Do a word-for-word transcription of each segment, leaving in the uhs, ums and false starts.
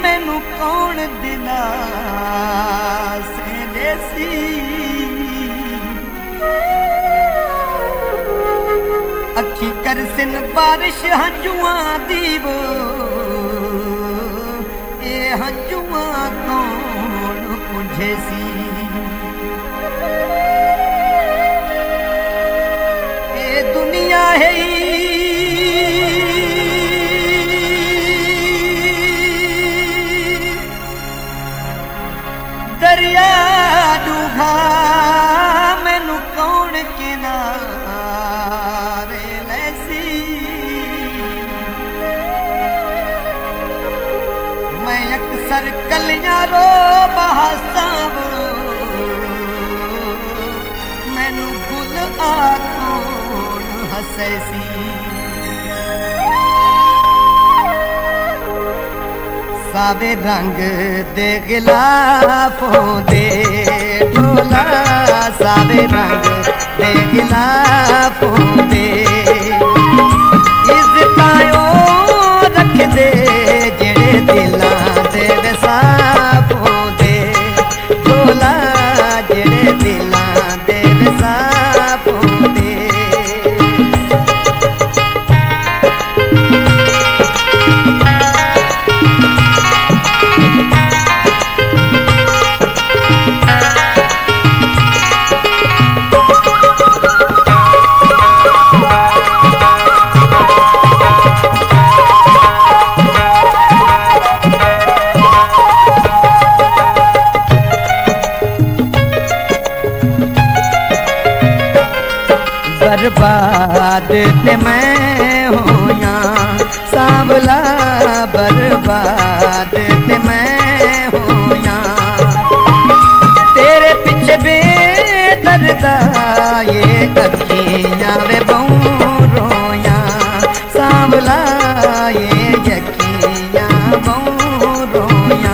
मैनू कौन दिला से सी अखी कर सिन बारिश हंजुआ दीवो ए हंजुआ कौन पुंझे सी ए दुनिया है दरिया डूघा मैनू कौन किनारे लैसी मैं अक्सर कलियां रो बहासाव मैनू भुल आ कौन हसैसी सावे रंग दे गिलाफों दे ढोला सावे रंग दे गिलाफों दे इज़्ज़तां रख दे जेड़े दिलां दे वसाफों दे ढोला जेड़े दिलां दे वसाफों दे बर्बाद ते मैं होया सांवला बर्बाद ते मैं होया तेरे पीछे बेदर्दा ये अखियां वे बहु रोया सांवला ये अखियां बहु रोया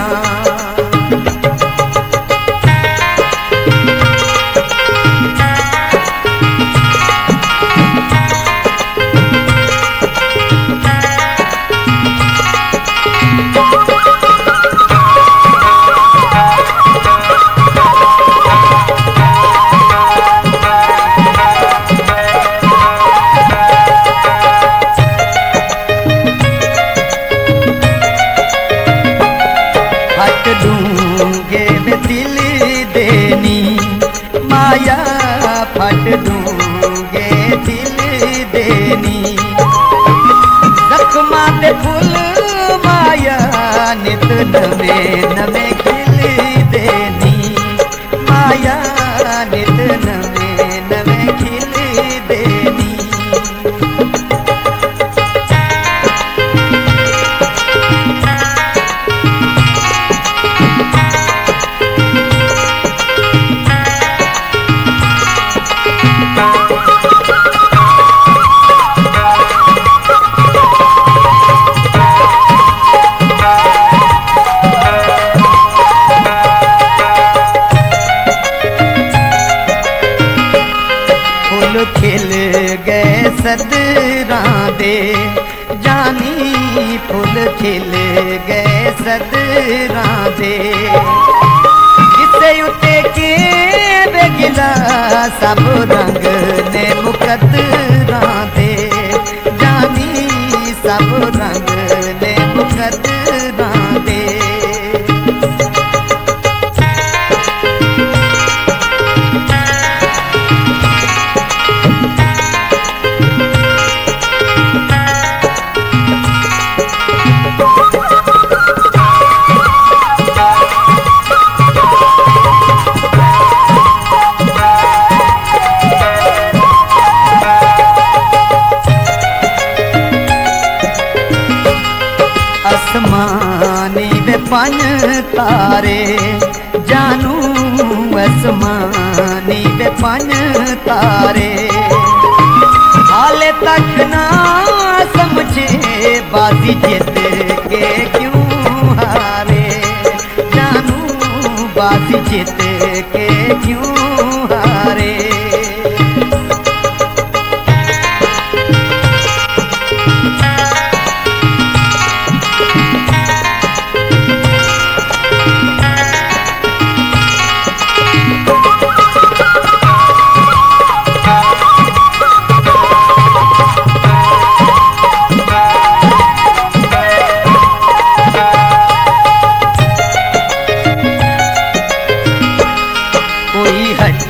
दूंगे मैं दिल देनी माया फट दूंगे दिल देनी जख्मा दे फुल माया नित नवे नवे खिल देनी माया नित नवे नवे खिल देनी खिल गए सदरां दे जानी फुल खिल गए सदरां दे किसे उते के बेगिला सब रंग ने मुकद्दरां दे जानी सब रंग ने मुकद्दरां दे आसमानी वे पंज तारे जानू आसमानी वे पंज तारे हाले तक ना समझे बाजी जित के क्यों हारे जानू बाजी जित के क्यों हारे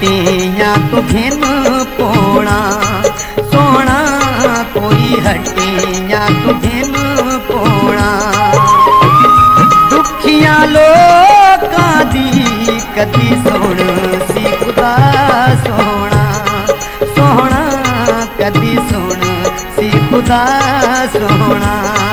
हट्टियां तू घिन पोना सोना कोई हट्टियां तू घिन पोना दुखियां लोकां दी कदी सुन सी खुदा सोना सोना कदी सुन सी खुदा सोना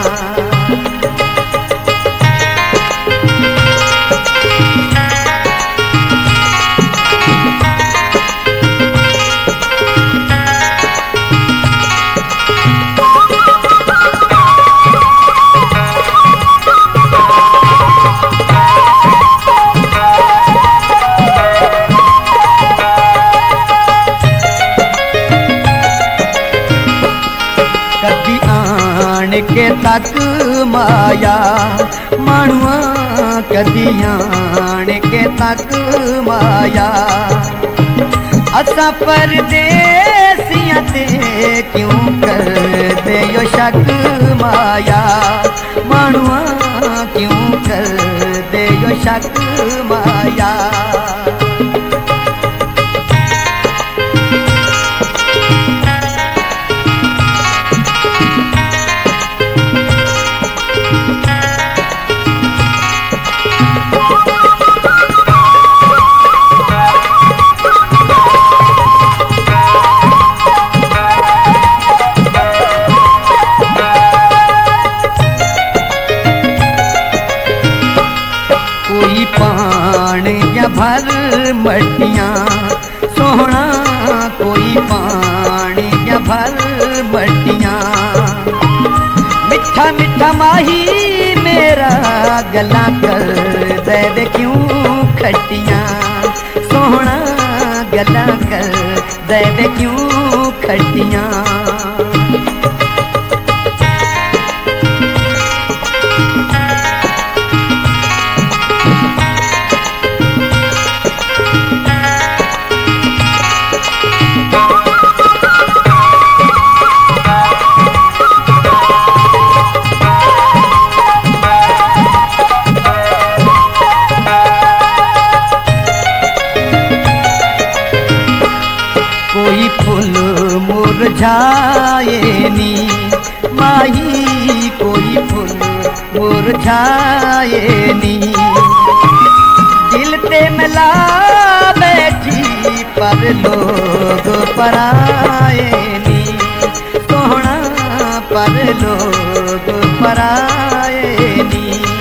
के तक माया मानुआ कदी आण के तक माया असा परदेसियां ते क्यों कर दे यो शक माया मानुआ क्यों कर दे यो शक माया भर मटियां सोहना कोई पानी या भर मटियां मिठा मिठा माही मेरा गला कर दे दे क्यों खटियां सोहना गला कर दे दे क्यों खटियां मुरझाए नी माही कोई फूल मुरझाए नी दिल ते मिला बैठी पर लोग पराए नी सोहना पर लोग पराए नी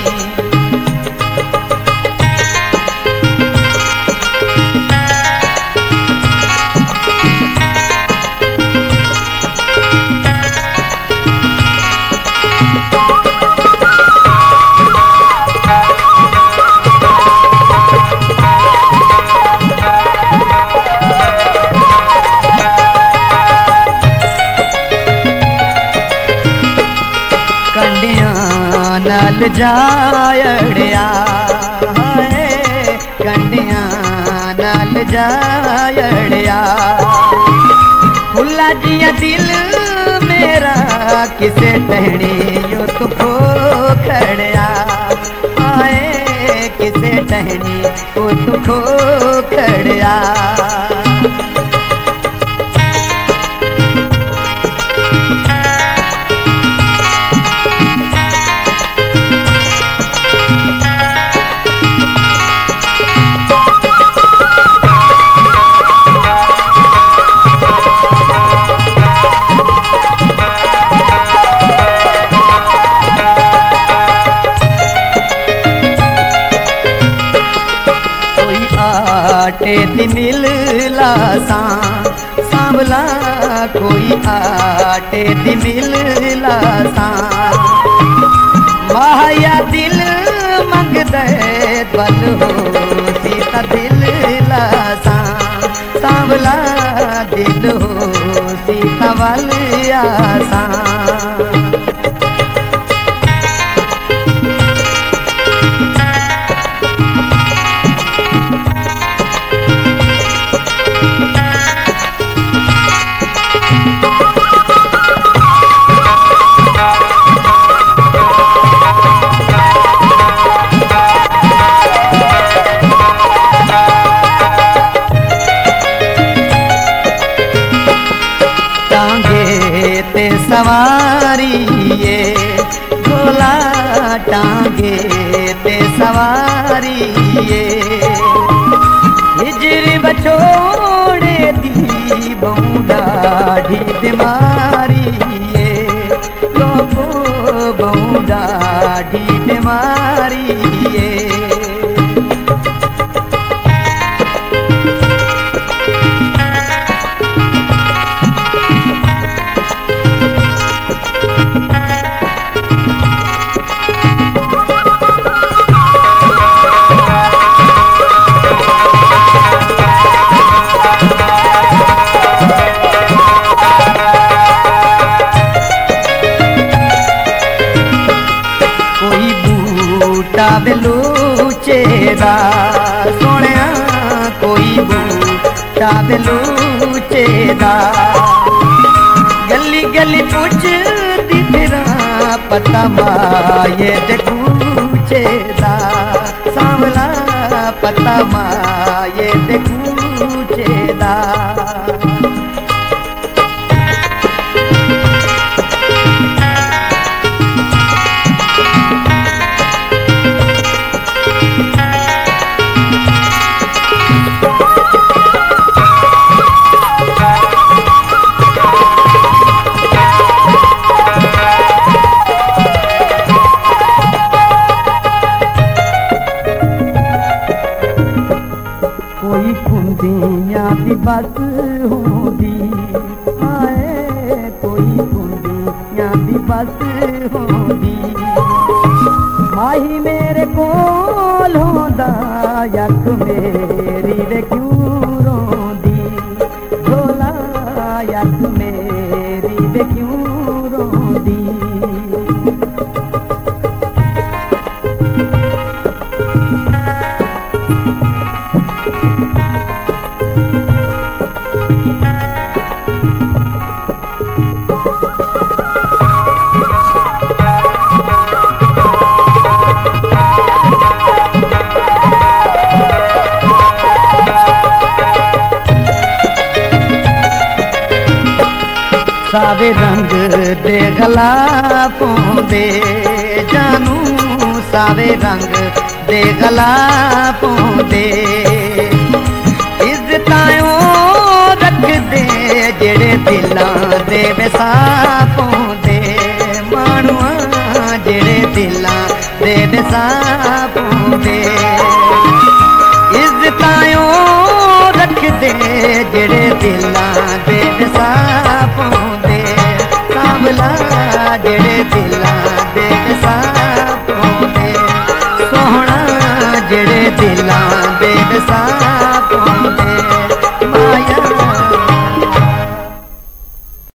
नल जायड़िया कंडिया नल जायड़िया फुला जिया दिल मेरा किसे टहनी यो तो खो खड़िया आए किसे टहनी वो तो खो खड़िया आटे दी मिलला सा सांवला कोई आटे दी मिलला सा माया दिल मंग दे बल हो सीता दिल लासा सांवला दिल हो सीता वाल आसा सवारिए झोला टांगे ते सवारिए हिजरी बछोड़े दी बौंडा ढी बीमारिए लोगो बौंडा ढी बीमारिए बेलूचेदा सोनिया कोई बूटा बेलूचेदा गली गली पूछ दी तेरा पता माये दे कूचेदा सांवला पता माये दे कूचेदा कोई कुंदियां दी बस होंदी आए कोई कुंदियां दी बस होंदी माही मेरे कोल होंदा यक मेरी वे क्यों रोंदी झोला यक मेरी वे क्यों रोंदी सावे रंग दे गला पोंदे जानू सावे रंग दे गला पोंदे इज्जतां रख दे जेड़े दिलां दे वसा पोंदे मानुआ जेड़े दिलां दे वसा पोंदे इज्जतां रख दे जेड़े दिलां दे वसा पोंदे सांवला जेड़े दिलां दे वसा पोंदे सोहना जेड़े दिलां दे वसा